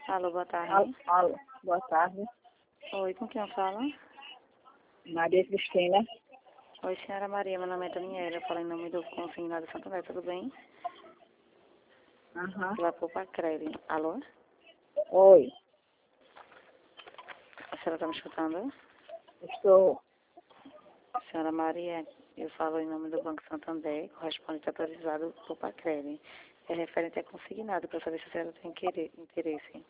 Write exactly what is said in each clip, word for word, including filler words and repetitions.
Alô, boa Alô, tarde. alô, boa tarde. Oi, com quem eu falo? Maria Cristina. Oi, senhora Maria, meu nome é Daniela, eu falo em nome do Consignado Santo André, tudo bem? Aham. Pela Poupa Crédito. Alô? Oi, A senhora está me escutando? estou. Senhora Maria, eu falo em nome do Banco Santander, correspondente autorizado Poupa Crédito. É referente a consignado, para saber se a senhora tem querer- interesse.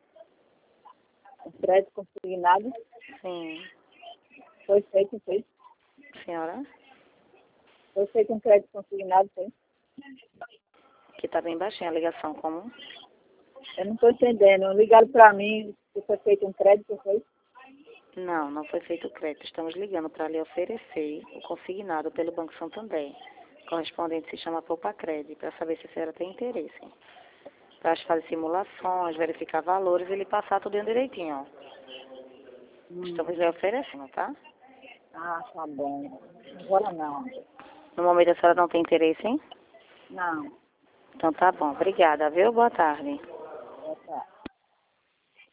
O crédito consignado Sim. foi feito, foi. Senhora? Foi feito um crédito consignado, foi. Que está bem baixinha a ligação, como? Eu não estou entendendo. Ligaram para mim que foi feito um crédito, foi. Não, não foi feito o crédito. Estamos ligando para lhe oferecer o consignado pelo Banco Santander. O correspondente se chama Poupa Crédito, para saber se a senhora tem interesse. Para fazer simulações, verificar valores e lhe passar tudo direitinho. Hum. Estamos lhe oferecendo, tá? Ah, tá bom. Agora não. No momento a senhora não tem interesse, hein? Não. Então tá bom. Obrigada, viu? Boa tarde. Boa tarde.